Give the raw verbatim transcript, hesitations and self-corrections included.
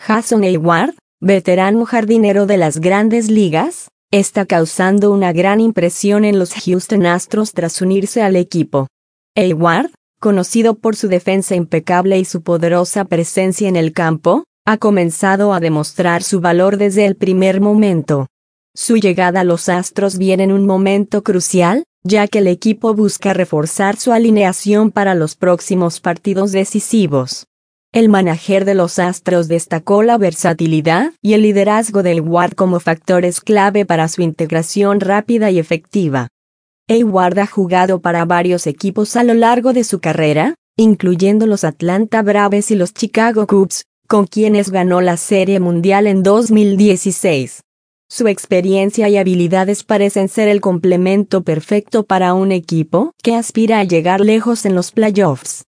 Jason Heyward, veterano jardinero de las Grandes Ligas, está causando una gran impresión en los Houston Astros tras unirse al equipo. Heyward, conocido por su defensa impecable y su poderosa presencia en el campo, ha comenzado a demostrar su valor desde el primer momento. Su llegada a los Astros viene en un momento crucial, ya que el equipo busca reforzar su alineación para los próximos partidos decisivos. El manager de los Astros destacó la versatilidad y el liderazgo de Heyward como factores clave para su integración rápida y efectiva. Heyward ha jugado para varios equipos a lo largo de su carrera, incluyendo los Atlanta Braves y los Chicago Cubs, con quienes ganó la Serie Mundial en dos mil dieciséis. Su experiencia y habilidades parecen ser el complemento perfecto para un equipo que aspira a llegar lejos en los playoffs.